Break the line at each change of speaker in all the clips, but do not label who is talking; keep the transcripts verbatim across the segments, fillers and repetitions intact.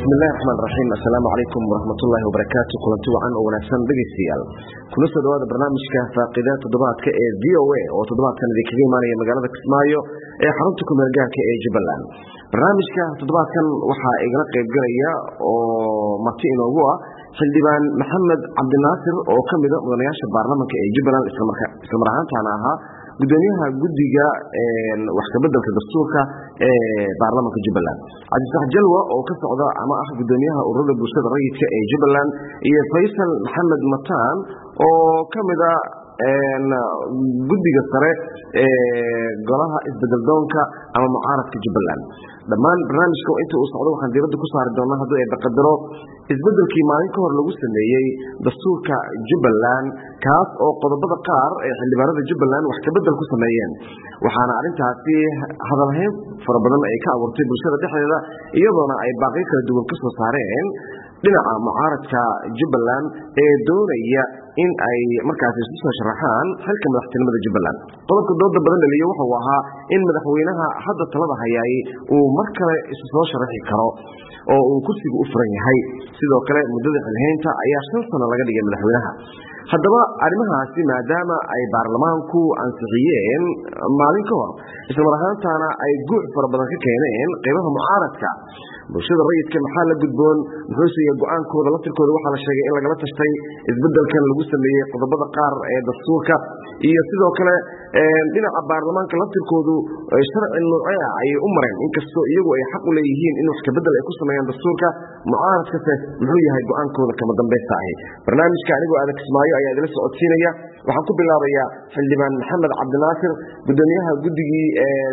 بسم الله الرحمن الرحيم. السلام عليكم ورحمة الله وبركاته. كلنتي وعن ونحسن دقيسيال كل سنة هذا برنامج كفاقدات تضبط كا في او اي او تضبط كان ذيك اليوم أنا مجالات كسمايو إيه حرمتكم رجع كا جبلان برنامج كتضبط كان وحى إجراء قرية أو متين وهو سلديبان محمد عبد الناصر أو كم بدأ من يعيش البرنامج كا جبلان استمرارات عنها gudoomiyaha gudiga ee wax ka bedelka dastuurka ee baarlamaanka Jubbaland Cabdi Sax Jalwa oo ka socda ama ah gudoomiyaha ururada bulshada rayidka ee Jubbaland iyo Faysal Maxamed Mataan oo kamid ah een gudiga sare ee golaha isbedel doonka ama mucaaradka Jubbaland dhamaan barnaamijka inta uu socdo waxaan diiradda ku saari doonaa haddii ay baqadaro isbedelkii maalin ka hor lagu sameeyay dastuurka Jubbaland kaas oo qodobada qaar ee xildhibaanada Jubbaland wax ka bedel ku sameeyeen waxaana arintaasi hadalhayn fara badan ay ka abuurtay bulshada dhexdeeda iyadoona ay baaqi kala duwan ka soo saareen dhinaca mucaaradka Jubbaland ee doonaya in ay markaas isu soo sharaxaan xilka madaxtinimada Jubbaland qodobka dooda badan dhaliyo waxa uu ahaa in madaxweynaha hadda talada hayay uu mar kale isu soo sharaxi karo oo uu kursiga u furan yahay sidoo kale muddada xilhaynta ayaa shan sano laga dhigay madaxweynaha haddaba arrimahaasi maadaama ay baarlamaanku ansixiyeen maalin ka hor isla mar ahaantaana ay guuc fara badan ka keeneen qaybaha mucaaradka bulshada rayidka maxaa la gudboon muxuu yahay go'aankooda laftirkooda waxaa la sheegay in lagala tashtay isbedelkan lagu sameeyay qodobada qaar ee dastuurka iyo sidoo kale dhinaca baarlamaanka laftirkoodu sharci noocay ah ay u mareen inkastoo iyagu ay xaq u leeyihiin in wax ka bedel ay ku sameeyaan dastuurka mucaaradka muxuu yahay go'aankooda kama dambaysta ah barnaamijka anigoo adag ismaayo ayaa idila socodsiinaya waxaan ku bilaabayaa xildhibaan Maxamed Cabdi Naasir gudoomiyaha gudigii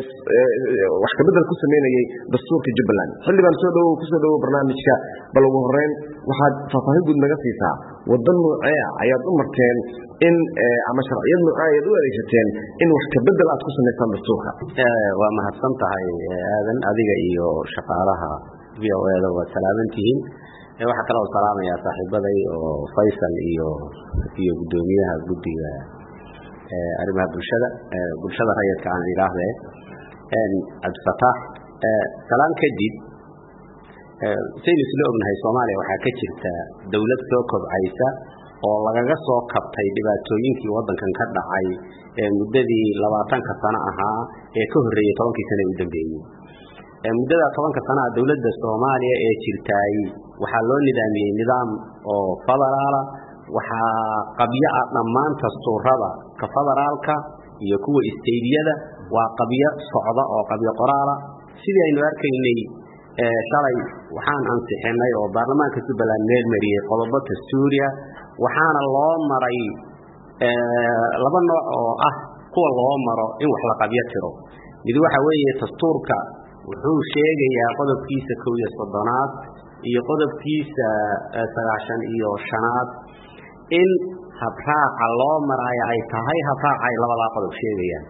wax ka bedel ku sameeyay dastuurka Jubbaland xildhibaan soo dhaw ku soo dhaw barnaamijka bal ugu horreyn waxaad faahfaahin guud naga siisaa wadan noocee ayaad u marteen in ama sharciyad noocee ayaad u adeegsateen in wax ka bedel aad ku sameysaan dastuurka
waa mahadsan tahay aadan adiga iyo shaqaalaha v o a da waa salaamantihiin waxa kale oo salaamaya saaxiibaday oo Faysal iyo iyo gudoomiyaha gudiga ee arrimaha bulshada bulshada rayidka aan ilaahay een Cabdi Fataax salaam kadib saynis loo ognahay Soomaaliya waxa ka jirta dawlad soo kobcaysa oo lagaga soo kabtay dhibaatooyinkii wadankan ka dhacay ee muddadii labaatan ka sano ahaa ee ka horreeyay tobankii sano u dambeeyay ee muddada tobanka sano dawladda Soomaaliya ee jirtay waxa loo nidaamiyay nidaam oo federaala waxa qabiya dhammaan dastuurada ka federaalka iyo kuwa isteediyada waa qabiya socda oo qabiya qoraala sidii aynu arkaynay ee shalay waxaan ansixinay oo baarlamaanka Jubbaland meel mariyay qodobo dastuuriya waxaana loo maray ee laba nooc oo ah kuwa loo maro in wax la qabiya tiro mid waxa weeye dastuurka wuxuu sheegayaa qodobkiisa kow iyo soddonaad iyo qodobkiisa sagaashan iyo shanaad in habraaca loo marayo ay tahay habraaca ay labada qodob sheegayaan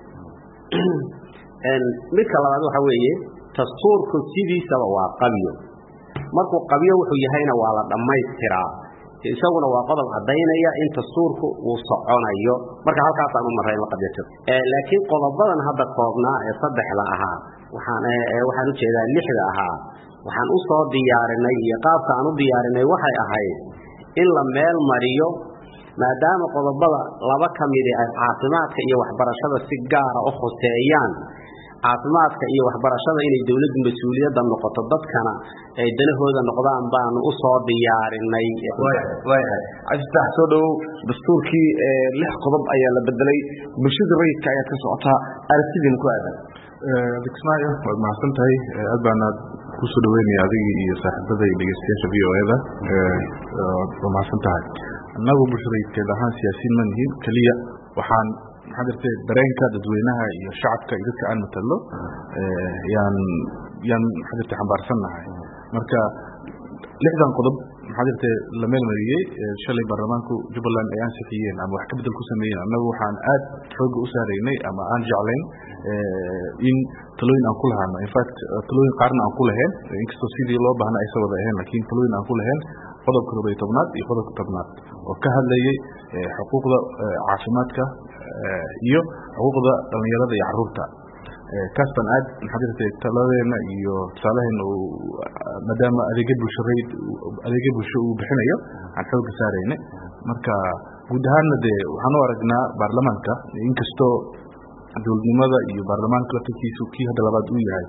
en midka labaad waxa weeye dastuurku sidiisaba waa qabiyo markuu qabiyo wuxuu yahayna waa la dhammaystiraa isaguna waa qodob cadeynaya in dastuurku uu soconayo marka halkaas aan u maray la qabiyo ee laakiin qodobadan hadda koobnaa ee saddexda ahaa waxaan waxaan u jeedaa lixda ahaa waxaan u soo diyaarinay iyo qaabka aan u diyaarinay waxay ahayd in la meel mariyo maadaama qodobada laba kamid ah caafimaadka iyo waxbarashada si gaar ah u xoseeyaan caafimaadka iyo waxbarashada inay dawladdu mas'uuliyadda noqoto dadkana ay danahooda noqdaan baan u soo diyaarinay
way ajta soo dhaw dastuurkii lix qodob ayaa la bedelay bulshada rayidka ayaa ka socota aragtidin ku aadan
dikismaayo waad mahadsan tahay aad baan ku soo dhaweynaya adiga iyo saaxiibada iyo dhageystayaasha v o a da waa mahadsan tahay annagu bulshada rayidka ahaan siyaasiyiin ma nihin kaliya waxaan maxaa jirtay dareenka dadweynaha iyo shacabka iyo dadka aan matalo yaan yaan maxaa jirtay xambaarsannahay marka lixdan qodob maxaa jirtay la meel mariyay shalay baarlamaanku Jubbaland ay ansixiyeen ama wax ka bedel ku sameeyeen annagu waxaan aad xoog u saareynay ama aan jeclayn in talooyin aan ku lahaano in fact talooyin qaarna aan ku lahayn inkastoo sidii loo baahnaa ay soo wada ahayn laakiin talooyin aan ku lahayn qodobka laba iyo tobnaad iyo qodobka tobnaad oo ka hadlayay xuquuqda caafimaadka iyo xuquuqda dhalinyarada iyo carruurta kaas baan aad maxaa jirtay taladeena iyo tusaalaheena maadaama adeegyo bulshadeed adeegyo bulsho uu bixinayo aan xoogga saarayna marka guud ahaanna dee waxaan u aragnaa baarlamaanka inkastoo dowladnimada iyo baarlamaanka laftiisu kii hadda labaad uu yahay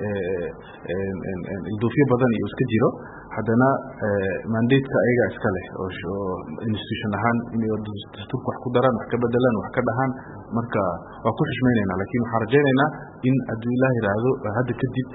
ilduufyo badan iyo iska jiro haddana mandateska ayaga iska leh oo institution ahaan inay dastuurka wax ku daraan wax ka bedelaan wax ka dhahaan marka waa ku xishmaynaynaa laakiin waxaan rajaynaynaa in hadduu ilaah yidhaahdo hadda kadib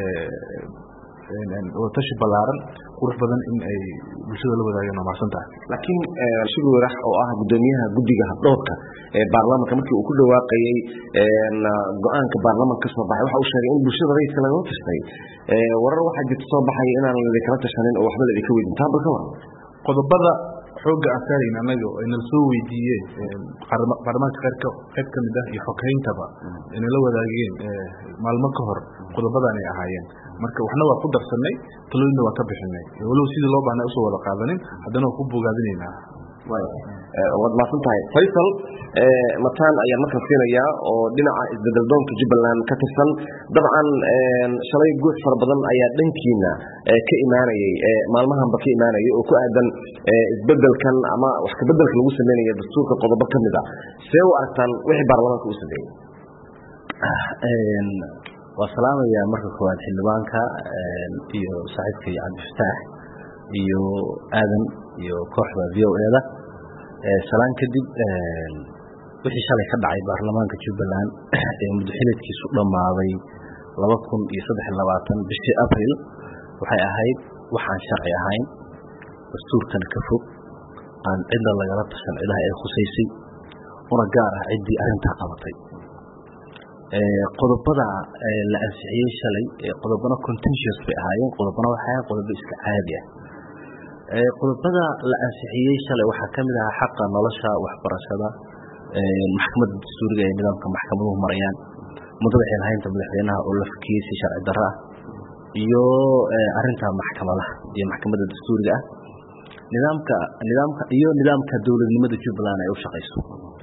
watashi balaaran qurux badan in ay bulshada la wadaagaan waa mahadsan tahay
laakiin shir warax oo ah gudoomiyaha guddiga habdhowrka ee baarlamaanka markii uu ku dhawaaqayay go-aanka baarlamaanka ka soo baxay waxa uu sheegay in bulshada rayidka laga tastay warar waxaa jirta soo baxaya inaan la kala tashanin oo waxba la idinka weydin taa bal ka waran
qodobada xoogga aan saarayna anaga oo inala soo weydiiyeen baarlamaanka qayrka qayb ka mid ah iyo xogayntaba inala wadaageen maalmo ka hor qodobadan ay ahaayeen marka waxna waa ku darsanay talooyinna waa ka bixinay walow sidii loo baahnay usoo wada qaadanin haddana waa ku bogaadinaynaa
waad mahadsan tahay faysal mataan ayaan markan siinayaa oo dhinaca isbedeldoonka jubbaland ka tirsan dabcan shalay guux fara badan ayaa dhankiina ka imaanayay maalmahanba ka imaanayay oo ku aadan isbedelkan ama wax ka bedelka lagu sameynaya dastuurka qodobo ka mid a see u aragtaan wixii baarlamaanka uu sameeyey
waa salaamaya marka koowaad xildhibaanka iyo saaxiibka iyo cabdifataax iyo aadan iyo kooxda v o e da salaan kadib wixii shalay ka dhacay baarlamaanka jubbaland ee muddaxileedkiisu dhammaaday laba kun iyo saddex iyo labaatan bishii abril waxay ahayd waxaan sharci ahayn dastuurkana ka fog aan cidna lagala tashan cidaha ay khusaysay una gaar ah ciddii arrintaa qabatay qodobada la ansixiyey shalay qodobana contentious bay ahaayeen qodobana waxay ahayn qodobo iska caadi ah qodobada la ansixiyey shalay waxaa ka mid ahaa xaqa nolosha waxbarashada maxkamadda dastuuriga ee nidaamka maxkamaduhu marayaan muddada xilhaynta madaxweynaha oo la fakiyey si sharci darro ah iyo arinta maxkamadaha iyo maxkamadda dastuuriga ah nidaamka nidaamka iyo nidaamka dowladnimada Jubbaland ay u shaqeyso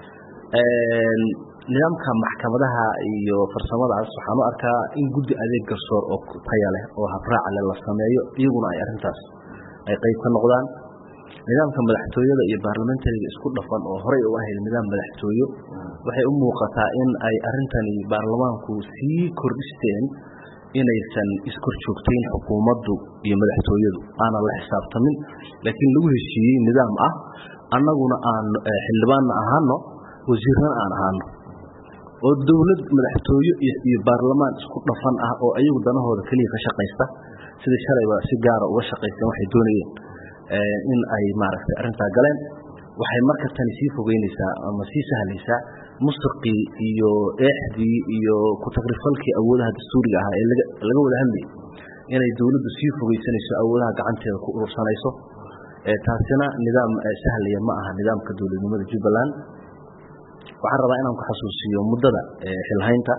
nidaamka maxkamadaha iyo farsamadaas waxaan u arkaa in guddi adeeg garsoor oo tayo leh oo habraac leh la sameeyo iyaguna ay arintaas ay qayb ka noqdaan nidaamka madaxtooyada iyo baarlamentariga isku dhafan oo horey u ahayd nidaam madaxtooyo waxay u muuqataa in ay arintani baarlamaanku sii kordhisteen inaysan iskor joogtayn xukuumaddu iyo madaxtooyadu aana la xisaabtamin laakiin lagu heshiiyey nidaam ah annaguna aan xildhibaanna ahaano wasiirna aan ahaano oo dawlad madaxtooyo iyo baarlamaan isku dhafan ah oo ayagu danahooda kaliya ka shaqeysta sida shalayba si gaar ah uga shaqeystaan waxay doonayeen in ay maaragtay arinta galeen waxay marka tan sii fogeynaysaa ama sii sahlaysaa musuqii iyo eexdii iyo ku tagrifalkii awoodaha dastuuriga ah ee laga laga wada hadlayay inay dawladdu sii fogeysanayso awoodaha gacanteeda ku urursanayso ee taasina nidaam sahlaya ma aha nidaamka dawladnimada Jubbaland waxaan rabaa inaan ku xasuusiyo muddada xilhaynta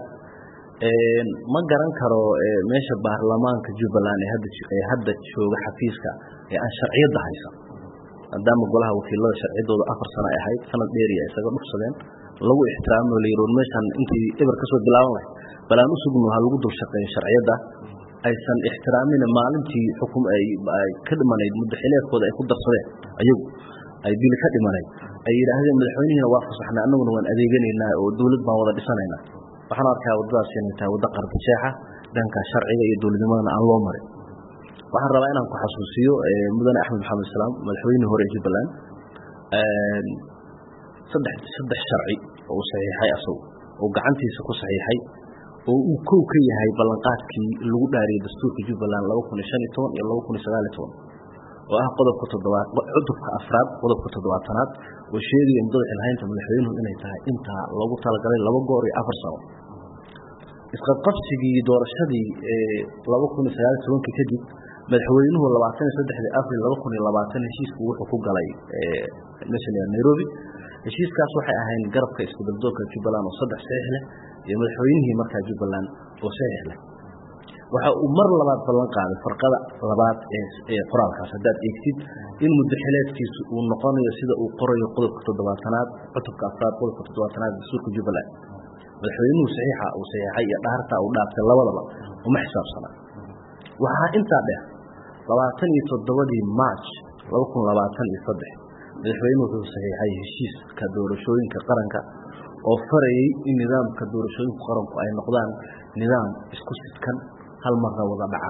ma garan karo meesha baarlamaanka Jubbaland ee hadda ee hadda jooga xafiiska ee aan sharciyada haysan maadaama golaha wakiilada sharciyadooda afar sano ay ahayd sanad dheer iyo isaga dhufsadeen lagu ixtiraamo leeyahay meeshan intii eber ka soo bilaaban lahayd balaan u sugno ha lagu dul shaqeeyo sharciyada aysan ixtiraamin maalintii xukum ay ka dhimanayd muddo xileedkooda ay ku darsadeen ayagu ay bil ka dhimanayd ay yiraahdeen madaxweynaha waa fasaxna annaguna waan adeeganaynaa oo dawlad baan wada dhisanaynaa waxaan arkaa wadadaas inay tahay wada qarba jeexa dhanka sharciga iyo dawladnimadana aan loo marin waxaan rabaa inaan ku xasuusiyo mudane Axmed Maxamed Salaam madaxweynaha hore Jubbaland ee saddex saddex sharci oo saxiixay asagu oo gacantiisa ku saxiixay oo uu koow ka yahay ballanqaadkii lagu dhaariyay dastuurka Jubbaland laba kun iyo shan iyo toban iyo laba kun iyo sagaal iyo toban oo ah qodobka toddobaad cudubka afraad qodobka toddobaatanaad oo sheegaya muddada xilhaynta madaxweynuhu inay tahay inta lagu talagalay laba goor iyo afar sano isqa qabsigii doorashadii ee laba kun iyo sagaal iyo toban kadib madaxweynuhu labaatan iyo saddex Abriil laba kun iyo labaatan heshiisku wuxuu ku galay ee National Nairobi heshiiskaas waxay ahayn garabka isku daldoonka Jubbaland oo saddex saxiix leh iyo madaxweynihii markaa Jubbaland oo saxiix leh waxa uu mar labaad ballan qaaday farqada labaad ee qoraalkaas hadaad eegtid in muddo xileedkiisu uu noqonayo sida uu qorayo qodobka toddobaatanaad cutubka afraad qodobka toddobaatanaad dastuurka Jubbaland
madaxweynuhu saxiixa uu saxiixay iyo dhaarta uu dhaartay labadaba uma xisaabsana waxaa intaa dheer labaatan iyo toddobadii March laba kun labaatan iyo saddex madaxweynuhu wuxuu saxiixay heshiiska doorashooyinka qaranka oo farayay in nidaamka doorashooyinka qaranku ay noqdaan nidaam isku sidkan hal mar wada dhaca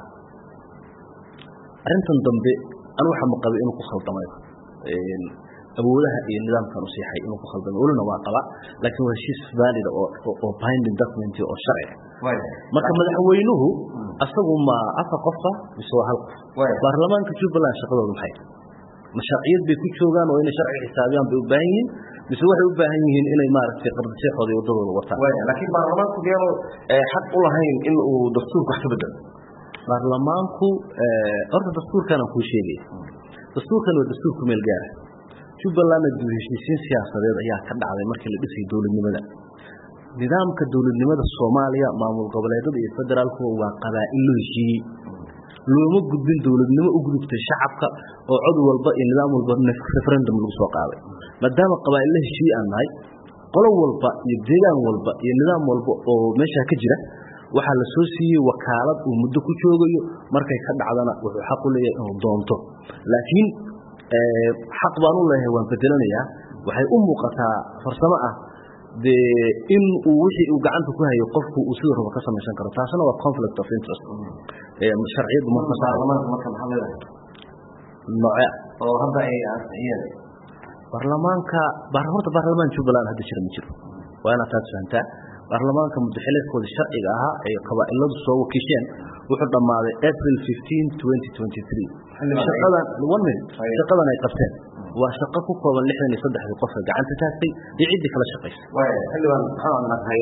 arintan dambe anu waxa maqabay inuu ku khaldamay ee awoodaha iyo nidaamkan u siixay inuu ku khaldamay wala waa qaba laakiin waa heshiis valid oo oo binding document oo sharci marka madaxweynuhu asagu ma afa qofka isoo hal baarlamaanka Jubbaland shaqadoodu maxay mashaariicid bay ku joogaan oo inay sharci xisaabiyaan bay u baahan yihiin mise waxay u baahan yihiin inay maaragtay qardasheexooda iyo wadadooda wataan
laakiin baarlamaanku geelo xaq u lahayn in uu dastuurka wax ka bedelo
baarlamaanku horta dastuurkan ku sheegay dastuurkan waa dastuurku meel gaar ah Jubbaland dib u heshiisiin siyaasadeed ayaa ka dhacday markii la dhisay dawladnimada nidaamka dawladnimada Soomaaliya maamul goboleedyada iyo federaalku waa qabaa'il heshiiyay looma gudbin dawladnimo u gudubtay shacabka oo cod walba iyo nidaam walba referendum lagu soo qaaday maadaama qabaa'il heshiiyay aan nahay qolo walba iyo deegaan walba iyo nidaam walba oo meesha ka jira waxa la soo siiyay wakaalad uu muddo ku joogayo markay ka dhacdana wuxuu xaq u leeyahay inuu doonto laakiin ee xaq baan u leeyahay waan bedelanayaa waxay u muuqataa farsamo ah de in uu wixii uu gacanta ku hayo qofku uu sidoo rabo ka sameeysan karo taasina waa conflict of interest ee sharciyadu ma
baarlamaanka marka maxaa leedahay
nooca
oo hadda ay ansixiyeen
baarlamaanka baar horta baarlamaan Jubbaland hadda jira ma jiro waana taas fahantaa baarlamaanka muddaxileedkooda sharciga ahaa ee qabaa'iladu soo wakiisheen wuxuu dhamaaday April fifteenth twenty twenty-three shaqadan one minute shaqadan ay qabteen waa shaqo ku kooban lixdan iyo saddex qof gacanta taagtay iyo cid kala shaqeysa
way xilligan maxaa nahay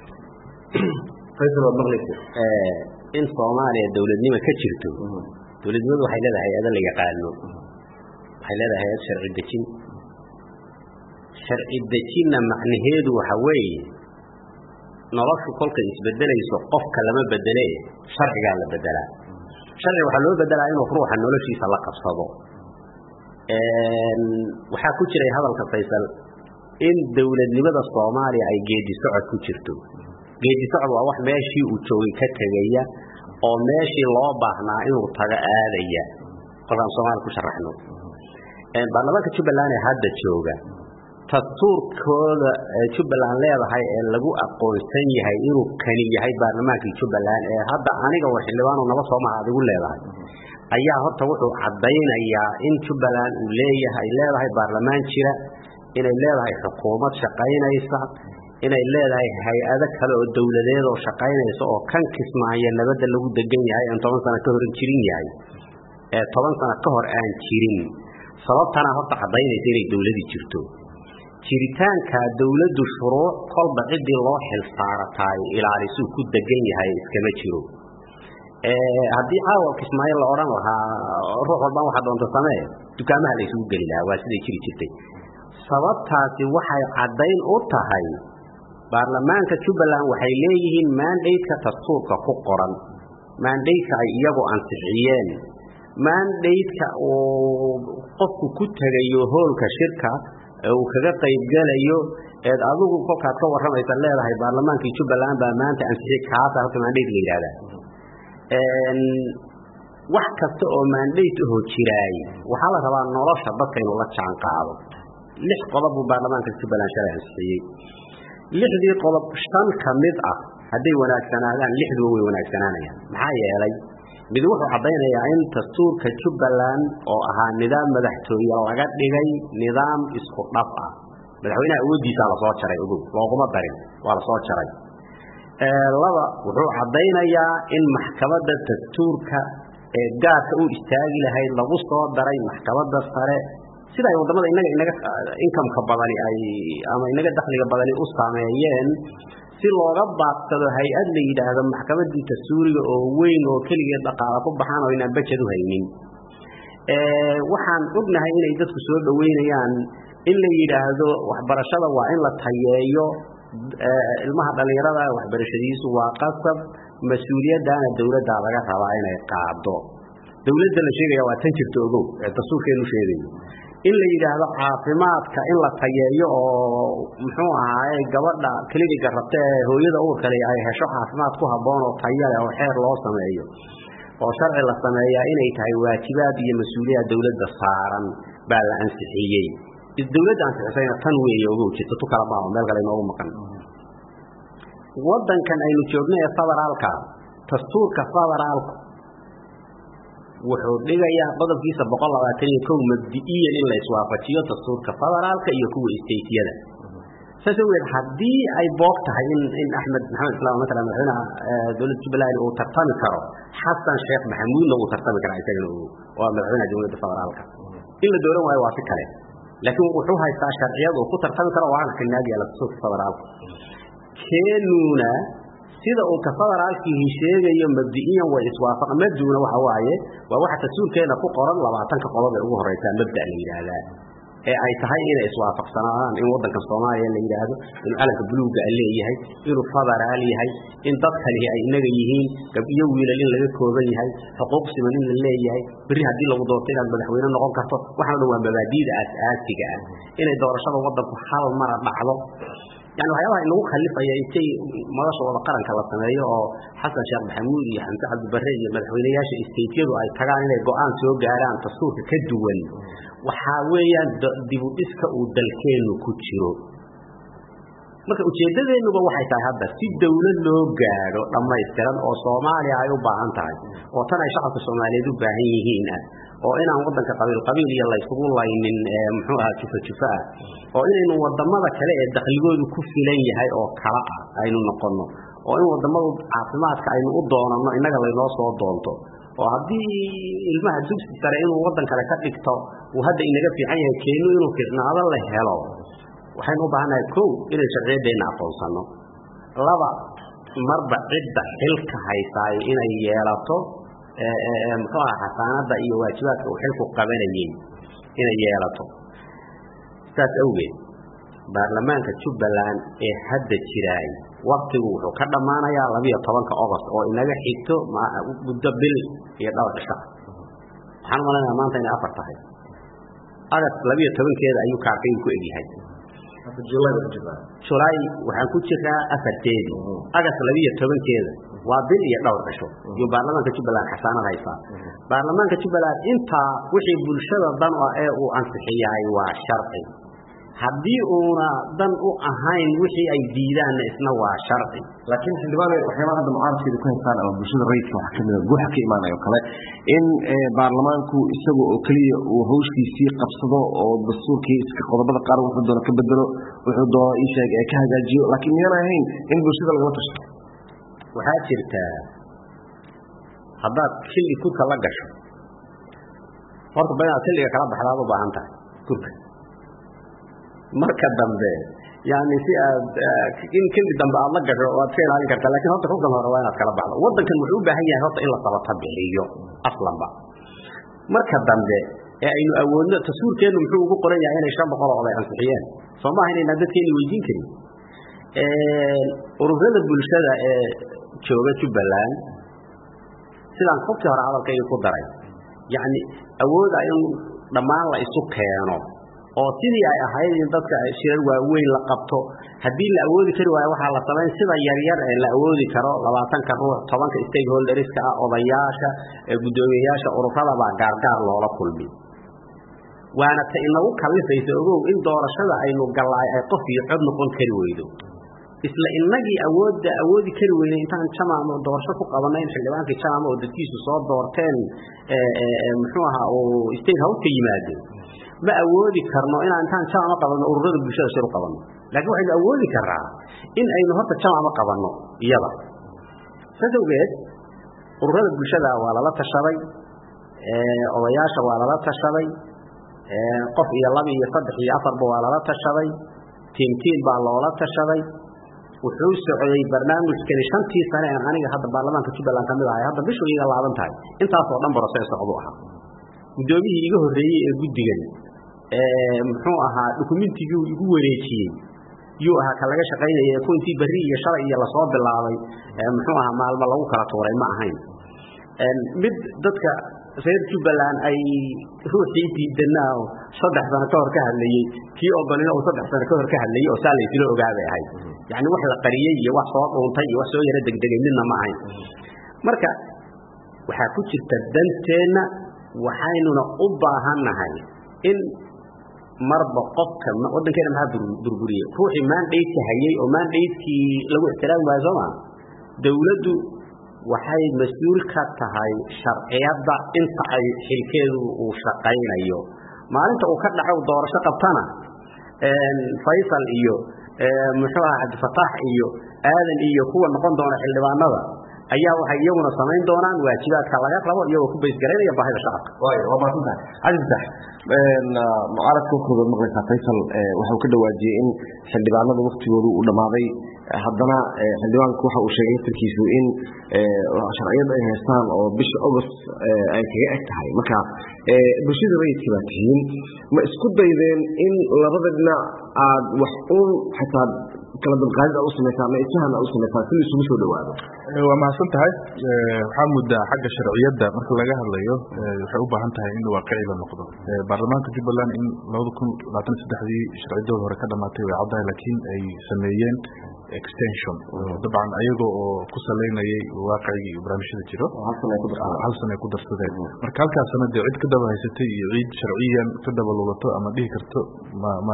faysal maqlisi
ee in Soomaaliya dawladnimo ka jirto dawladnimadu waxay leedahay adan la yaqaano waxay leedahay sharci dejin sharci dejinna macnaheedu waxa weeye noloshu kolka isbedelayso qofka lama bedelay sharciga la bedelaa sharci waxa loo bedelaa inuu ruuxa noloshiisa la qabsado een waxa ku jiray hadalka Faysal in dawladnimada Soomaaliya ay geedi socod ku jirto geedi socod waa wax meeshii uu joogay ka tagaya oo meeshii loo baahnaa inuu taga aadaya qofkan Soomaaliya ku sharaxno een baarlamaanka Jubbaland ee hadda jooga dastuurkooda Jubbaland leedahay ee lagu aqoonsan yahay inuu kani yahay baarlamaanka Jubbaland ee hadda aniga wax xildhibaan naba Soomaaliya adigu leedahay ayaa horta wuxuu cadeynayaa in Jubbaland uu leeyahay leedahay baarlamaan jira inay leedahay xukuumad shaqaynaysa inay leedahay hay'ado kale oo dawladeed oo shaqaynaysa oo kan kismaaya nabadda lagu degan yahay in toban sano ka hor jirin yahay ee toban sano ka hor aan jirin sababtana horta cadeynaysa inay dawladii jirto jiritaanka dawladdu shuruuc kolba cidii loo xil saaratay ilaalisu ku degan yahay iskama jiro ee hadii awal Ismaaciil la oran lahaa ruux walba waxa doonto samee dukaamaha la isugu gali lahaa waa sidii jiri jirtay sababtaasi waxay cadeyn u tahay baarlamaanka Jubbaland waxay leeyihiin mandate-ka dastuurka ku qoran mandate-ka ay iyagu ansixiyeen mandate-ka oo qofku ku tagayo hoolka shirka uu kaga qayb galayo ee adigu kolkaad ka waramaysa leedahay baarlamaanka Jubbaland baa maanta ansixiyay kaas halka mandate la yiraahdo een wax kasta oo mandate oo jiray waxa la rabaa nolosha dadka inuu la jaan qaado lix qodob oo baarlamaanka Jubbaland sharci ansixiyay lixdii qodob shan kamid ah haday wanaagsanaadaan lixdu way wanaagsanaanayaan maxaa yeelay mid wuxuu cadeynayaa in dastuurka Jubbaland oo ahaa nidaam madaxtooyo laga dhigay nidaam isku dhaf ah madaxweynaha awoodiisa la soo jaray ugu looguma darin waa la soo jaray ee laba wuxuu cadeynayaa in maxkamadda dastuurka ee gaarka uu istaagi lahayd lagu soo daray maxkamadda sare sida ay wadamada inaga inaga income ka badani ay ama inaga dakhliga badani u saameeyeen si looga baaqsado hay'ad la yiraahdo maxkamadda dastuuriga oo weyn oo kaliya dhaqaale ku baxaan oo inaan budget u haynin ee waxaan ognahay inay dadku soo dhaweynayaan in la yiraahdo waxbarashada waa in la tayeeyo ilmaha dhalinyarada waxbarashadiisu waa qasab mas'uuliyadana dawladda laga rabaa inay qaado dawladda la sheegaya waa tan jirto ogow ee dastuurkeenu sheegayo in la yiraahdo caafimaadka in la tayeeyo oo muxuu ahaay gabadha kaliya rabtay hooyada uurka leh ay hesho caafimaad ku haboon oo tayo leh oo xeer loo sameeyo oo sharci la sameeyaa inay tahay waajibaad iyo mas'uuliyad dawladda saaran baa la ansixiyay dawladda ansixisayna tan weeye ugu jirto tu kala baa meel kale inoogu maqan wadankan aynu joognay federaalka dastuurka federaalka wuxuu dhigayaa qodobkiisa boqol labaatan iyo kow mabdi'iyan in la iswaafajiyo dastuurka federaalka iyo kuwa isteetiyada saasawir haddii ay boog tahay in in Axmed Maxamed Islaam mesela madaxweynaha dawladda Jubbaland uu tartami karo Xasan Sheekh Maxamuudna uu tartami karo isagana oo madaxweynaha dawladda federaalka in la dooran waayo waa si kale laakiin wuxuu haystaa sharciyad uu ku tartami karo waana kinaagi la dastuurka federaalka keenuna sida uu ka federaalkii sheegayo mabdi'iyan way iswaafaq maduna waxa waaye waa waxa dastuurkeena ku qoran labaatan ka qodob ee ugu horeysa mabda la yiraahdaa ee ay tahay inay iswaafaqsanaan in wadanka Soomaaliya la yiraahdo in calanka buluuga ay leeyahay inuu federaal yahay in dad kale ay inaga yihiin gabiyo wiilal in laga kooban yahay xuquuq siman in la leeyahay bari hadii lagu doorto inaad madaxweyne noqon karto waxa la waa mabaadiida asaasiga ah inay doorashada wadanku hal mar dhacdo يعني waxyaalaha lagu khalifayo intay madasha wada qaranka la sameeyo oo Xasan Sheekh Maxamuud iyo Xamse Cabdi Barre iyo madaxweynayaasha isteetiyadu ay tagaan inay go'aan soo gaaraan dastuurka ka duwan waxa weeyaan dib u dhiska uu dalkeenu ku jiro marka ujeedadeenu waxay tahay hadda si dawlad loo gaaro dhammaystiran oo Soomaaliya ay u baahan tahay oo tan ay shacabka Soomaaliyeed u baahan yihiin oo inaan wadanka qabiil qabiil iyo la isugu laynin muxuu ahaa jifa jifa oo inaynu wadamada kale ee dakhligoodu ku filan yahay oo kala ah aynu noqono oo in wadamada caafimaadka aynu u doonano inaga laynoo soo doonto oo hadii ilmaha dugsi sare inuu wadan kale ka dhigto uu hadda inaga fiican yahay keenu inuu fiicnaado la helo waxaynu u baahanahay kow inay sharciyadeena aqoonsano laba marba cidda xilka haysaay inay yeelato ee muxuu ahaa xasaanada iyo waajibaadka uu xilku qabanayeen inay yeelato taas awgeed baarlamaanka Jubbaland ee hadda jiray waqtigu wuxuu ka dhamaanayaa laba iyo tobanka August oo inaga xigto muddo bil iyo dhowr cisho waxaan maleynayaa maanta inay afar tahay August laba iyo tobankeeda ayuu kaarkay ku egyahay July waxaan ku jiraa afarteedii August laba iyo tobankeeda waa bil iyo dhowr cisho iyo baarlamaanka Jubbaland xasaanad haysta baarlamaanka Jubbaland inta wixii bulshada dan ah ee uu ansixiyay waa sharci haddii uuna dan u ahayn wixii ay diidaan isna waa sharci
laakiin xildhibaan waxyaalaha hadda mucaaradkeedu ku haystaan ama bulshada rayidka waxa kamid ah guuxa ka imaanayo kale in baarlamaanku isagu oo kaliya uu hawshiisii qabsado oo dastuurkii iska qodobada qaar wuxuu doono ka bedelo wuxuu doono in sheeg ee ka hagaajiyo laakiin miyana ahayn in bulshada laga tashado
waxaa jirta haddaad xilli kurka la gasho horta badan xilliga kala baxdaad u baahan tahay kurka marka dambe yani si aad in xilli dambe aad la gasho waad ka ilaalin kartaa laakiin horta kurkan hore waa inaad kala baxdo wadankan wuxuu u baahan yahay horta in la sabata bixiyo aslanba marka dambe ee aynu awoodno dastuurkeenu muxuu ugu qoran yahay inay shan boqol oo ay ansixiyeen Soomaaliya inay dadkeenu weydiin karin ee ururada bulshada ee jooga Jubbaland sidaan qofkii hore hadalkayga ku daray yani awood ay dhamaan la isu keeno oo sidii ay ahayd in dadka shirar waaweyn la qabto hadii la awoodi kari waayo waxa la sameeyay sida yar yar ee la awoodi karo labaatan ka ruux toban ka stakeholders ka odayaasha ee gudoomiyaasha ururada baa gaar gaar loola kulmi waana ta inagu kalifayso ogow in doorashada aynu galay ay qof iyo cod noqon kari weydo isla inagii awoodda awoodi kari weynay intaan jamaamo doorasho ku qabanay xildhibaanka jamaamo oo dadkiisu soo doorteen ee muxuu ahaa oo state house ka yimaado ma awoodi karno inaan intaan jamaamo qabanno ururada bulshada shir u qabanno laakiin waxaynu awoodi karaa in aynu horta jamaamo qabanno iyada sadowgeed ururada bulshada waa lala tashaday ee odayaasha waa lala tashaday ee qof iyo laba iyo saddex iyo afar ba waa lala tashaday team team baa loola tashaday wuxuu socday barnaamijkan shantii sano ee aniga hadda baarlamaanka Jubbaland kamid ah hadda bishu iga laaban tahay intaas oo dhan process socdo ah gudoomiyihii iga horeeyay ee guddigan ee muxuu ahaa dukumentigii igu wareejiyay iyo aha ka laga shaqeynayay ku intii bari iyo shalay iyo la soo bilaabay ee muxuu ahaa maalmo lagu kala tuuray ma ahayn een mid dadka reer Jubbaland ay ruuxii diidanaa oo saddex sano ka hor ka hadlayay kii ogolina oo saddex sano ka hor ka hadlayay oo saalay silo ogaaday ahay yani wax la qariyay iyo wax soo dhuuntay iyo wax soo yara degdegay midna ma ahayn marka waxa ku jirta danteena waxaynuna u baahanahay in marba qofka wadankeena maxaa burburiyay ruuxii mandate hayay oo mandate-kii lagu ixtiraam waayo Soomaa dawladdu waxay mas'uul ka tahay sharciyada inta ay xilkeedu uu shaqaynayo maalinta uu ka dhaco doorasho qabtana een Faisal iyo ee muxuu ahaa Fataax iyo aadan iyo kuwa noqon doona xildhibaanada ayaa waxay iyaguna samayn doonaan waajibaadka laga rabo iyagoo ku bays gareynaya baahida shacabka
waayo waa maasantahay cabditax een mucaaradka wuxuu maqlaysaa Faisal waxa uu ka dhawaajiyay in xildhibaanada waqtigoodu uu dhamaaday haddana xildhibaanku waxa uu sheegay tirkiisu in sharciyada ay haystaan oo bisha August ay kaga eg tahay marka bulshada rayidka baa tihiin ma isku daydeen in labada dhinac aad wax uun xitaa kala dadqaad u sameeyaan ama isahana u sameeyaan si isugu soo dhawaado
waa mahadsan tahay waxa mudda xagga sharciyada marka laga hadlayo waxay u baahan tahay in waaqici la noqdo baarlamaanka Jubbaland in laba kun labaatan iyo saddex dii sharciyada hore ka dhamaatay way caddahay laakiin ay sameeyeen extension dabcan ayaga oo ku saleynayay waaqiciga iyo barnaamijyada jiro hal sano ay ku darsadeen marka halkaas sanad cid ka daba haysatay iyo cid sharciyan ka daba lulato ama dhihi karto ma ma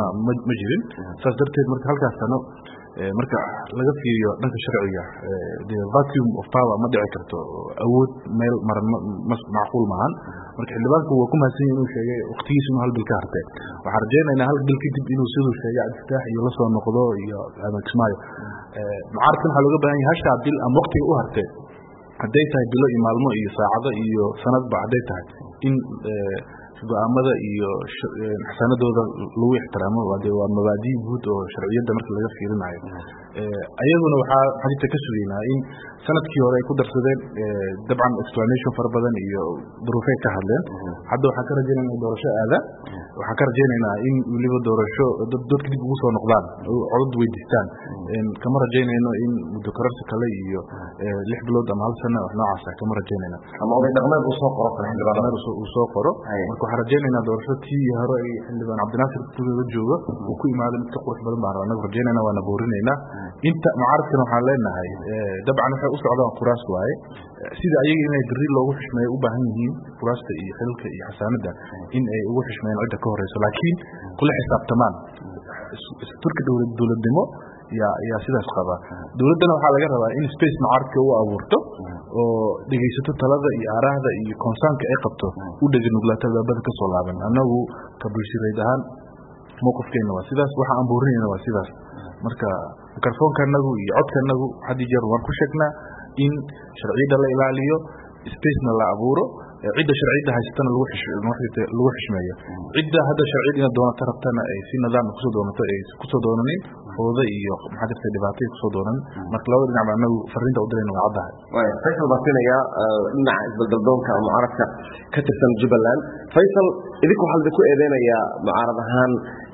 ma jirin saas darteed marka halkaas sano marka laga fiiriyo dhanka sharciga the vacuum of power ma dhici karto awood meel maran macquul maahan marka xildhibaanku waa ku mahadsan inuu sheegay waqtigiisa inuu hal bil ka hartay waxaan rajaynaynaa hal bil kadib inuu sidoo sheegay Cabditax iyo la soo noqdo iyo ama Kismaayo mucaaradkan waxa looga baahan yahay hasha bil ama waqtiga u hartay haday tahay bilo iyo maalmo iyo saacado iyo sanadba haday tahay in go'aamada iyo xasanadooda lagu ixtiraamo waa mabaadi guud oo sharciyada marka laga fiirinayo ayaguna waxa xajita ka sugeynaa in sanadkii hore ay ku darsadeen dabcan explanation far badan iyo duruufay ka hadleen hadda waxa ka rajaynaynaa doorasho aada waxa ka rajaynaynaa in waliba doorasho dadka dib ugu soo noqdaan cod weydiistaan kama rajaynayno in muddo kororsi kale iyo lix bilood ama hal sano wax noocaas ah kama rajaynayna
ama oday dhaqameed uu soo qoro
xildhibaanada uu soo qoro marka waxa rajaynayna doorasho tii hore ay xildhibaan Cabdinaasir Tuulo jooga uu ku imaaday mid ka qurux badan baan anaga rajaynayna waana boorinayna inta mucaaradkan waxa leenahay dabcan waxa u socdaan kuraas waaye sida ayaga inay dirri loogu xishmeeyo u baahan yihiin kuraasta iyo xilka iyo xasaanada in ay ugu xishmeeyaan cidda ka horeyso laakiin kula xisaabtamaan turka dawlad dawladnimo ya ya sidaas qaba dawladana waxa laga rabaa in space mucaaradka uu abuurto oo dhageysato talada iyo aaraahda iyo concernka ay qabto u dhagan nuglaata baabada ka soo laaban anagu ka bulshada ahaan mowqifkeena waa sidaas waxa aan boorinayna waa sidaas marka mikrofonkanagu iyo codkanagu hadii jeer waan ku sheegnaa in sharciyada la ilaaliyo space-na la abuuro cidda sharciyada haystana lagu xishmeeyo lagu xishmeeyo cidda hadda sharciyada doonata rabtana ay si nidaam ku soo doonato ay ku soo doonanin fooda iyo maxaa jirta dhibaatooyin ku soo doonan marka labada dhinac anagu fariinta u dirayna waa caddahay
way Faisal basinaya dhinaca isbeddeldoonka mucaaradka ka tirsan Jubbaland Faisal idinku waxa ku eedeynaya mucaarad ahaan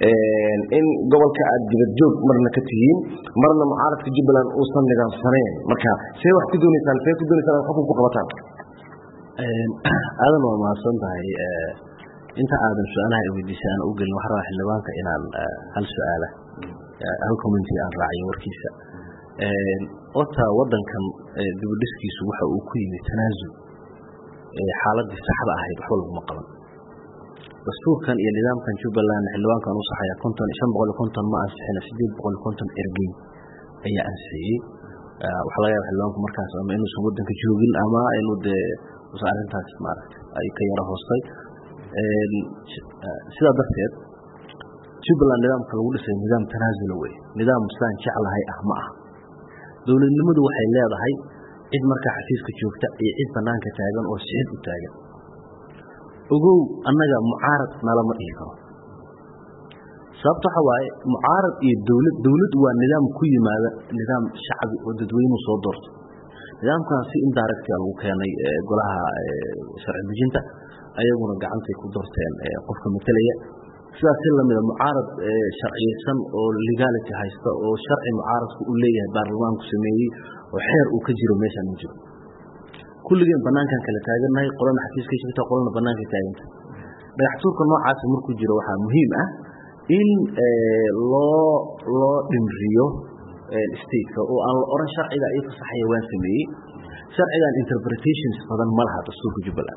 in gobolka aad dibad joog marna ka tihiin marna mucaaradka Jubbaland uu san nidaamsaneen marka see wax ku doonaysaan see ku doonaysaan wax ku qabataan
aadan waa maasan tahay inta aadan su'aalaha weydiisaan u galin waxa raaxay xildhibaanka inaan hal su'aala hal community aan raaciyo warkiisa ee ota wadankan dibadhiskiisu waxa uu ku yimid tanaasul ee xaaladii saxda ahayd wax walba ma qaban dastuurkan iyo nidaamkan Jubbaland xildhibaankan uu saxaya konton shan boqol iyo konton ma ansixina sideed boqol iyo konton ergey ayaa ansixiyay waxa laga yaabaa xildhibaanku markaas ama inuu wadanka joogin ama inuu de wasaarintaas maaragtay ay ka yara hoostay ee sida darteed Jubbaland nidaamka lagu dhisay nidaam tanaasul weey nidaam saan jeclahay ah ma ah dawladnimadu waxay leedahay cid marka xafiiska joogta iyo cid banaanka taagan oo sicid u taagan ogow annaga mucaarad nalama dhihi karo sababta waxa waaye mucaarad iyo dawlad dawlad waa nidaam ku yimaada nidaam shacbi oo dadweynuhu soo doorto nidaamkaas si indirect ah lagu keenay golaha sharci dejinta ayaguna gacantay ku doorteen qofka matalaya sidaas la mid ah mucaarad sharciyeysan oo legality haysta oo sharci mucaaradku u leeyahay baarlamaanku sameeyay oo xeer uu ka jiro meeshan ma jiro kulligeen banaankan kala taagannahay qolana xafiiska shirta qolana banaanka taaganta dhagax tuurka noocaas markuu jiro waxaa muhiim ah in loo loo dhimriyo stateka oo aan la oran sharciga ay fasaxaya waan sameeyey sharcigan interpretations badan ma laha dastuurka Jubbaland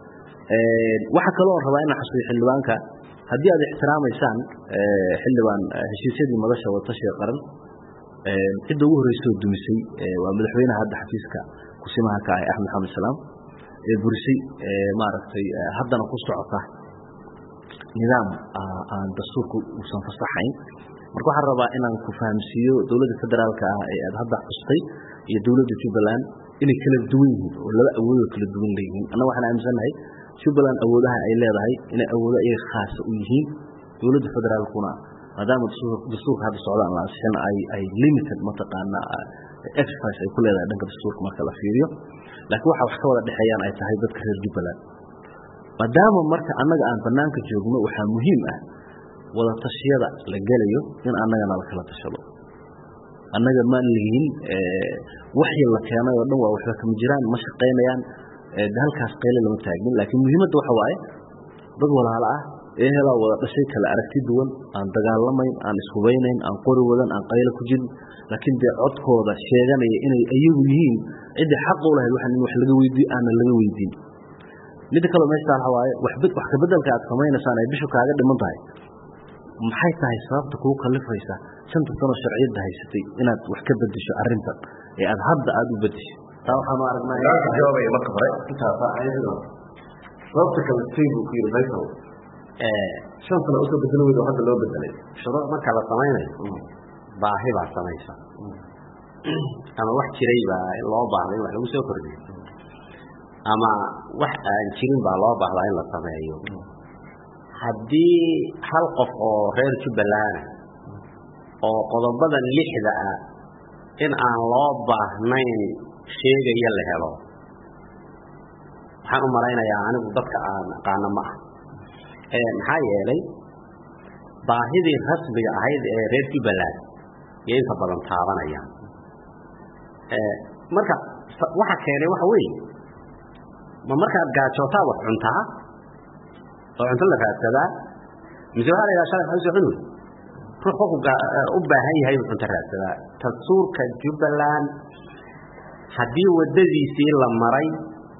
waxa kale oo rabaa in xasuusiyo xildhibaanka haddii aad ixtiraamaysaan xildhibaan heshiisyadii madasha watashiga qaran cidda ugu horreysay oo dumisay waa madaxweynaha hadda xafiiska kusimaha ka ah Axmed Maxamed Salaam ee burisay maaragtay haddana ku socota nidaam aan dastuurku uusan fasaxayn marka waxaan rabaa inaan ku fahamsiiyo dowladda federaalka ah ee aad hadda xustay iyo dowladda Jubbaland inay kala duwan yihiin oo laba awood oo kala duwan leeyihiin annaga waxaan aaminsanahay Jubbaland awoodaha ay leedahay inay awoodo ay khaas u yihiin dowladda federaalkuna maadaama dastuurka hadda socdaan la ansixin ay ay limited mataqaana exercise ay ku leedahay dhanka dastuurka marka la fiiriyo laakiin waxa wax ka wada dhaxeeyaan ay tahay dadka reer Jubbaland maadaama marka annaga aan banaanka joogno waxaa muhiim ah wada tashiyada la galayo in annagana la kala tashado annaga ma lihiin waxii la keenay oo dhan waa waxba kama jiraan ma shaqeynayaan halkaas qeyle lama taagin laakiin muhiimadda waxa waaye dad walaalo ah ee hela wada dhashay kala aragti duwan aan dagaalamayn aan isku weynayn aan qori wadan aan qeyle ku jirin laakiin de codkooda sheeganaya inay ayagu yihiin cid xaq u lahayd waxaan in wax laga weydiiyo aan laga weydiin mid kale meesha waxa waaye wax bid wax ka bedelka aad sameynaysan ay bishu kaaga dhiman tahay maxay tahay sababta kugu kalifaysa shanta sano sharciyada haysatay inaad wax ka bedesho arrintan ee aad hadda aad u bedesho taa waxaan aragnaa
jawaabay marka hore inta faa'iido sababta kale tiibu ku yiri bayso
ee
shan sano usoo bedelo weedo hadda loo bedelay
shuruuc marka la sameynayo baahi baa samaysa ama wax jiray baa loo baahday wax lagu soo kordhiyo ama wax aan jirin baa loo baahdaa in la sameeyo haddii hal qof oo reer Jubbaland oo qodobadan lixda ah in aan loo baahnayn sheegaya la helo waxaan u malaynayaa anigu dadka aan aqaano ma ah ee maxaa yeelay baahidii rasmiga ahayd ee reer Jubbaland iyo inta badan taabanaya ee marka waxa keenay waxa weeye ma markaad gaajootaa wax cuntaa oo cunto la raadsadaa mise waxaa la yidhaha shalay xasu cunug ruuxu u baahan yahay cunto raadsadaa dastuurka Jubbaland haddii wadadiisii la maray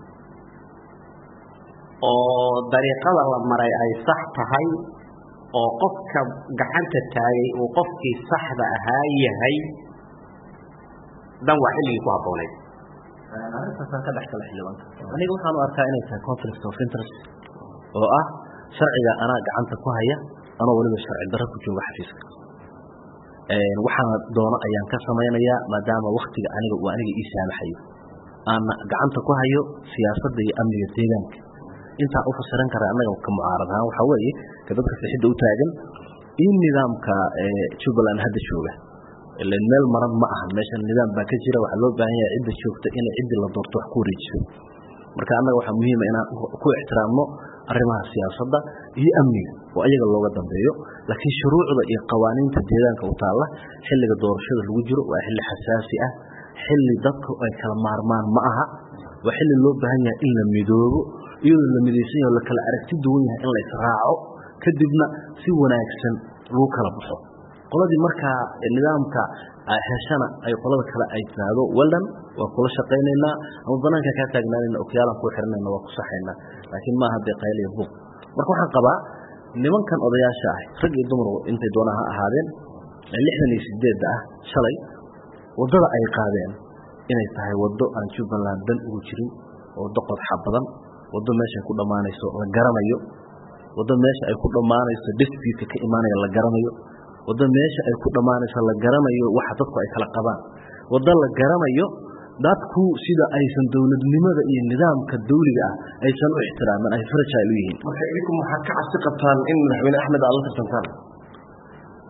oo dariiqada la maray ay sax tahay oo qofka gacanta taagay uu qofkii saxda ahaa yahay dan waa xilligii ku habboonayd
arrintaasaan ka dhex kala xildhibaanka aniga waxaan u arkaa inay tahay conflict of interest oo ah sharciga anaa gacanta ku haya anoo waliba sharci darro ku jooga xafiiska waxaan doono ayaan ka samaynayaa maadaama waktiga aniga uu aniga ii saamaxayo aan gacanta ku hayo siyaasadda iyo amniga deegaanka intaa u fasiran kara annaga ka mucaarad ahaan waxaa weeye ka dadka sixidda u taagan in nidaamka Jubbaland hadda jooga ilaan meel maran ma aha meeshan nidaam baa ka jira waxaa loo baahan yahay cidda joogta inay ciddi la doorto wax ku wareejiso marka annaga waxaa muhiim ah inaan ku ixtiraamno arrimaha siyaasadda iyo amniga oo ayaga looga dambeeyo laakiin shuruucda iyo qawaaniinta deegaanka u taalla xilliga doorashada lagu jiro waa xilli xasaasi ah xilli dadku ay kala maarmaan ma aha waa xilli loo baahan yahay in la midoobo iyadoo la midaysan yahay la kala aragti duwan yahay in la israaco kadibna si wanaagsan lagu kala baxo qoladii markaa nidaamka heshana ay qolada kale ay taado waldan waa kula shaqeynayna ama banaanka ka taagnaanayna okiyaalan ku xirnayna waa ku saxayna laakiin ma aha deeqayl iyo buuq marka waxaan qabaa nimankan odayaasha ah rag iyo dumar intay doonaha ahaadeen lixdan iyo sideed ah shalay wadada ay qaadeen inay tahay wado aan Jubbaland dan ugu jirin oo doqod xabadan wado meesha ku dhamaanayso la garanayo wado meesha ay ku dhamaanayso dispute ka imaanaya la garanayo wado meesha ay ku dhamaanayso la garanayo waxa dadku ay kala qabaan wado la garanayo dadku sida aysan dawladnimada iyo nidaamka dawliga ah aysan u ixtiraamin ay fragile yihiin
marka idinku waxa ka cabsi qabtaan in madaxweyne Axmed Allah tartantaan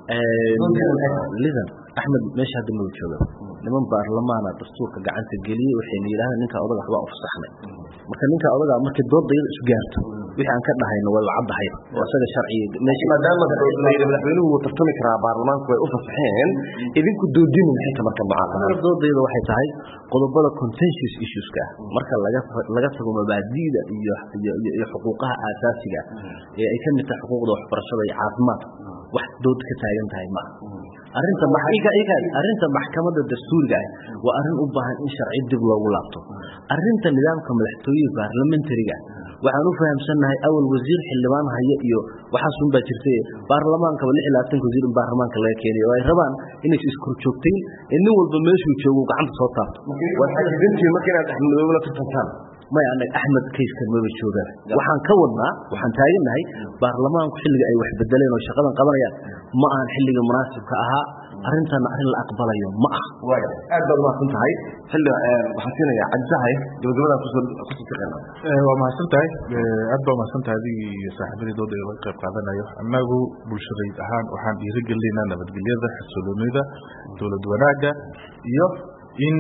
lidan Ahmed meesha hadda ma joogo niman baarlamaana dastuurka gacanta geliyay waxay yiraahdeen ninka odaga waxba u fasaxnay marka ninka odaga markii doodayda isu gaarto wixii aan ka dhahayno way caddahay oo asaga sharciga
meesha maadaama madaxweynuhu uu tartami karaa baarlamaanku way u fasaxeen idinku doodin maxay marka macaan
doodayda waxay tahay qodobada contentious issues ka marka laga laga tago mabaadiida iyo iyo xuquuqaha aasaasiga ee ay ka mid tahay xuquuqda waxbarashada iyo caafimaadka wax dood ka taagan tahay ma arinta maxkamada iga arinta maxkamadda dastuuriga waa arin u baahan in sharci dib loogu laabto arinta nidaamka madaxtooyada parliamentariga waxaan u fahamsanahay awal wasiir xildhibaan haya iyo waxa sun baa jirtay baarlamaanka lix iyo labaatan wasiir baarlamaanka laga keenay oo ay rabaan inay isku joogteen in nin walba meeshuu joogo gacanta soo taabto
waxa xidintii markii aad Axmed Madoobe tartantaan
ma yaani Axmed Kayska ma joogaan waxaan ka wadnaa waxaan taaganahay baarlamaanku xilliga ay wax bedeleen oo shaqadan qabanayaan ma aan xilliga munaasibka ahaa arintan arin la aqbalayo ma ah
way aad baad ma santahay xilli waxa siinaya cajahay gabadhada ku soo ku soo taqana
ee waa ma santahay aad baad ma santahay iyo saaxiibadii dooda ay qayb qaadanayo annagu bulshada ahaan waxaan dhiirigelinaa nabadgelyada xasiloonida dawlad wanaaga iyo in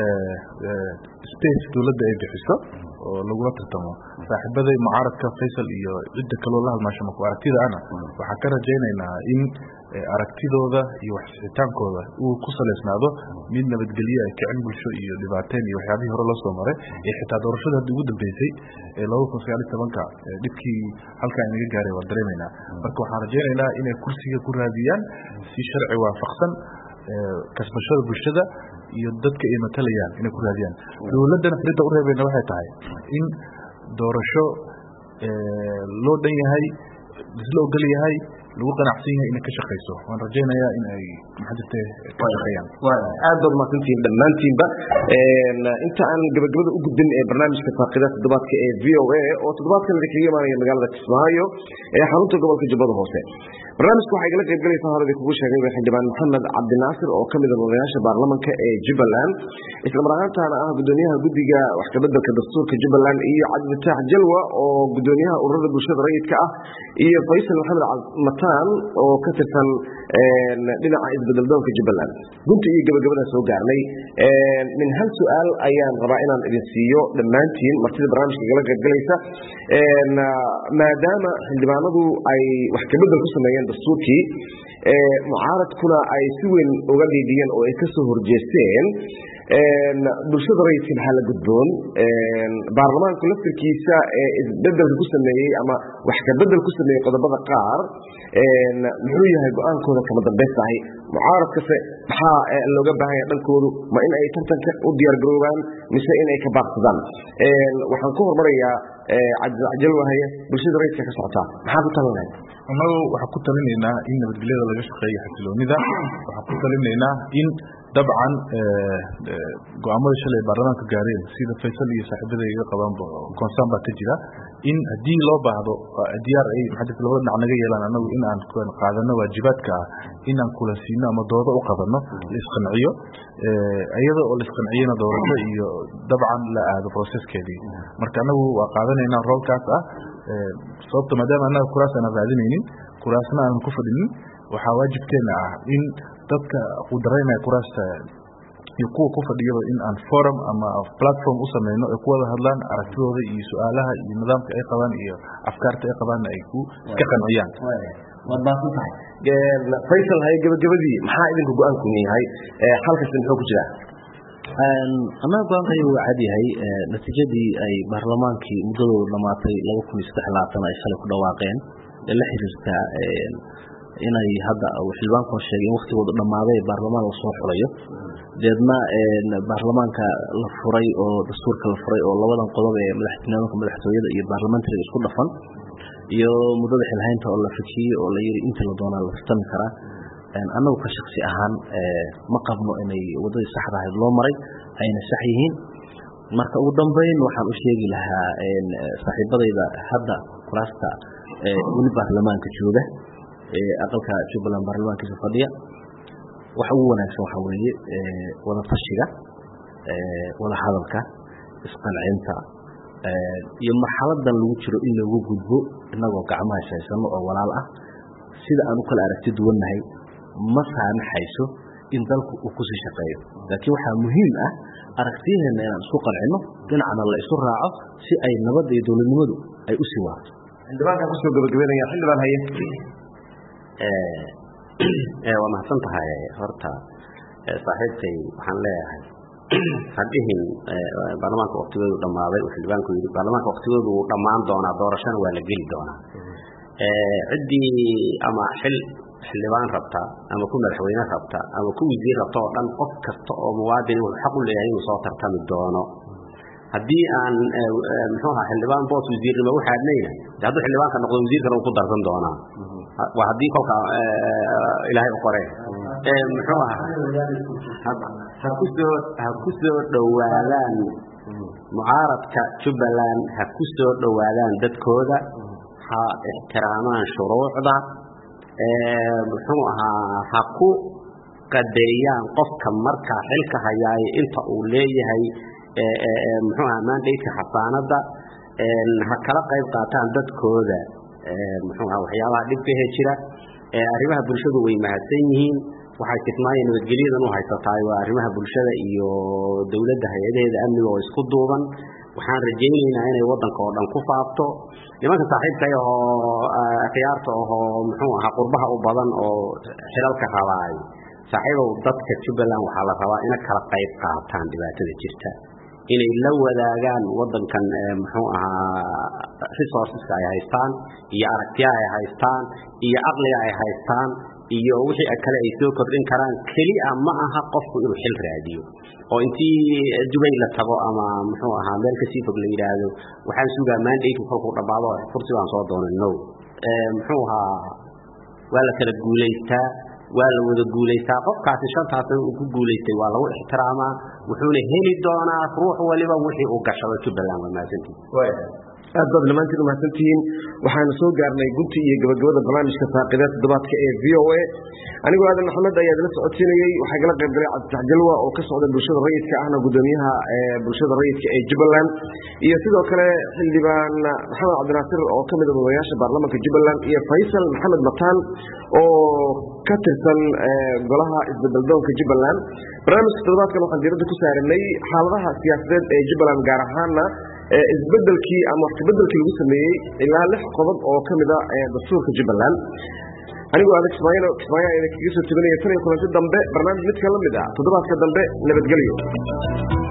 space dawladda ay bixiso oo lagu tartamo saaxiibaday mucaaradka Faisal iyo cidda kale oo la hadmaasho markuu aragtida ana waxa ka rajaynaynaa in aragtidooda iyo waxsitaankooda uu ku saleysnaado mid nabadgelyo ay kicin bulsho iyo dhibaateen iyo waxyaabihii hore loo soo maray ee xitaa doorashada hadda ugu dambeysay ee laba kun sagaal iyo toban dhibkii halka inaga gaaray waa dareemaynaa marka waxaan rajaynaynaa inay kursiga ku raadiyaan si sharci waafaqsan kasbashada bulshada iyo dadka ay matalayaan inay ku raadiyaan dawladdan fikrada u reebayna waxay tahay in doorasho loo dhan yahay isla ogol yahay lagu qanacsan yahay inay ka shaqeyso waan rajaynayaa in ay maxadirtay ka shaqeeyaan
waa aad baad mahadsantiin dhammaantiinba inta aan gabagabada u gudbin ee barnaamijka faaqidaadka toddobaadka ee V O A oo toddobaadkan idinkaga imaanaya magaalada Kismaayo ee xarunta gobolka Jubbada Hoose barnaamijku waxa igala qayb galaysaa horada kugu sheegay xildhibaan Maxamed Cabdi Naasir oo kamid ah madaxweynaha baarlamaanka ee Jubbaland isla markaana ah gudoomiyaha guddiga wax ka beddelka dastuurka Jubbaland iyo Cabdi Fataax Jalwa oo gudoomiyaha ururada bulshada rayidka ah iyo Faisal Maxamed Mataan oo ka tirsan dhinaca isbedel doonka Jubbaland gunta iyo gabagabada soo gaarnay min hal su'aal ayaan rabaa inaan idin siiyo dhammaantiin martida barnaamijka igala qayb galaysa maadaama xildhibaanadu ay wax ka beddel ku sameeyeen dastuurkii ee mucaaradkuna ay si weyn uga dhiidiyeen oo ay ka soo horjeesteen bulshada rayidka maxaa la gudboon baarlamaanku laftirkiisa ee isbedelka ku sameeyey ama wax ka bedel ku sameeyey qodobada qaar muxuu yahay go-aankooda kama dambaystahay mucaaradkase maxaa looga baahan yahay dhankoodu ma in ay tartanka u diyaar garoobaan mise in ay ka baaqsadaan waxaan ku hormarayaa cabdijalwahaye bulshada rayidka ka socotaa maxaa ku talinahay
annagu waxaan ku talinaynaa in nabadgelyada laga shaqeeyo xasiloonida waxaan ku talinaynaa in dabcan go'aamada shalay baarlamaanka gaareen sida Faisal iyo saaxiibada iga qabaan concern baa ka jira in hadii loo baahdo diyaar ay maxadda labada dhinac naga yeelaan annagu in aan qaadano waajibaadka in aan kula siino ama doodo u qabano la isqanciyo ayada oo la isqanciyana doorasho iyo dabcan la aado processkeedii marka annagu waa qaadanaynaa roolkaas ah sababta maadaama annaga kuraas aan raadinaynin kuraasna aan ku fadhinin waxaa waajibkeena ah in dadka u dareemaya kuraasta iyo kuwa ku fadhiyo in aan forum ama platform u sameeyno ee ku wada hadlaan aragtidooda iyo su'aalaha iyo nidaamka ay qabaan iyo afkaarta ay qabaan ay ku iska qanciyaan
waa baahantahay Faisal hay gabagabadii maxaa idinku go'aan ku yahay halkaas muxuu ku jiraa
annaga go'aanka uu cad yahay natiijadii ay baarlamaankii muddadooda dhamaatay laba kun iyo saddex iyo labaatan ay shalay ku dhawaaqeen ee la xiriirta inay hadda xildhibaanku sheegay in waqtigooda dhamaaday baarlamaan la soo xulayo deedna baarlamaanka la furay oo dastuurka la furay oo labadan qodob ee madaxtinimada madaxtooyada iyo baarlamaanka isku dhafan iyo muddada xilhaynta oo la fikiyay oo la yiri inta la doonaa la fitami karaa annagu ka shakhsi ahaan ma qabno inay wadada saxda ahayd loo maray ayna sax yihiin marka ugu dambeyn waxaan u sheegi lahaa saaxiibadayda hadda kuraasta wali baarlamaanka jooga ee aqalka Jubbaland baarlamaankiisa fadhiya waxa ugu wanaagsan waxa weeye wada tashiga wada hadalka isqancinta iyo marxaladan lagu jiro in lagu gudbo inagoo gacmaha shaysan oo walaal ah sida aan u kala aragti duwanahay ma saamaxayso in dalku uu ku sii shaqeeyo laakiin waxaa muhiim ah aragtiyaheena inaan isku qalcino dhinacna la isu raaco si ay nabadda iyo dowladnimadu ay u sii waarto
xildhibaanka kusoo gabagabeynaya xildhibaan haye
ee waa mahadsan tahay horta saaxiibtay waxaan leeyahay hadhihin baarlamaanka waqtigoodu dhamaaday oo xildhibaanku yiri baarlamaanka waqtigoodu uu dhamaan doonaa doorashana waa la geli doonaa ee cidii ama xil xildhibaan rabta ama ku madaxweyne rabta ama ku wasiir rabta oo dhan qof kasta oo muwaadin uu xaq u leeyahay inuu soo tartami doono haddii aan muxuu ahaa xildhibaan boos wasiirnimo waxaa leeyahay hadduu xildhibaanka noqdo wasiirkana uu ku darsan doonaa waa haddii kolka ilaahay u qoray ee muxuu ahaa ha ku soo ha ku soo dhawaadaan mucaaradka Jubbaland ha ku soo dhawaadaan dadkooda ha ixtiraamaan shuruucda ee muxuu ahaa ha ku qadariyaan qofka marka xilka hayaay inta uu leeyahay ee muxuu ahaa mandate xasaanada ee ha kala qayb qaataan dadkooda ee muxuu ahaa waxyaabaha dhibka jira ee arrimaha bulshadu way mahadsan yihiin waxay tilmaayeen nabadgelyada oo haysataa waa arrimaha bulshada iyo dawladda hay'adaheeda amniga oo isku duuban waxaan rajaynaynaa inay wadanka oo dhan ku faafto nimanka saaxiibka oo khiyaarta oo muxuu ahaa qurbaha u badan oo xilalka rabaay saaxiibow dadka Jubbaland waxa la rabaa in kala qayb qaataan dhibaatada jirta inay la wadaagaan wadankan muxuu ahaa resources ay haystaan iyo aragtiyaha ay haystaan iyo aqliga ay haystaan iyo wixii kale ay soo kordhin karaan kaliya ma aha qofku inuu xil raadiyo oo intii Dubai la tago ama muxuu ahaa meel ka sii fog la yiraahdo waxaan sugaa mandate ku dhabaado fursi aan soo doonano ee muxuu ahaa waa la kala guuleystaa waa la wada guuleystaa qofkaasi shantaas uu ku guuleystay waa lagu ixtiraamaa wuxuuna heli doonaa ruux waliba wixii uu gashado Jubbaland waa maasantii
aad baad dhamaantiin mahadsantihiin waxaan soo gaarnay gunti iyo gabagabada barnaamijka faaqidaad toddobaadka ee V O A anigoo aadan maxamed ayaa la socodsiinayay waxaa kala qayb galay Cabdi Jalwa oo ka socda bulshada rayidka ahna gudoomiyaha ee bulshada rayidka ee Jubbaland iyo sidoo kale xildhibaan Maxamed Cabdinaasir oo kamid ah madaxweynaha baarlamaanka Jubbaland iyo Faisal Maxamed Mataan oo ka tirsan golaha isbeddeldoonka Jubbaland barnaamijka toddobaadkan waxaan diiradda ku saarnay xaaladaha siyaasadeed ee Jubbaland gaar ahaanna isbeddelkii ama wax beddelkii lagu sameeyay ilaa lix qodob oo kamid ah dastuurka Jubbaland anigoo adag Ismaaciil Ismaaciil ay kaga soo tabanaya tan iyo kulanti dambe barnaamij mid ka lamid ah toddobaadka dambe nabadgelyo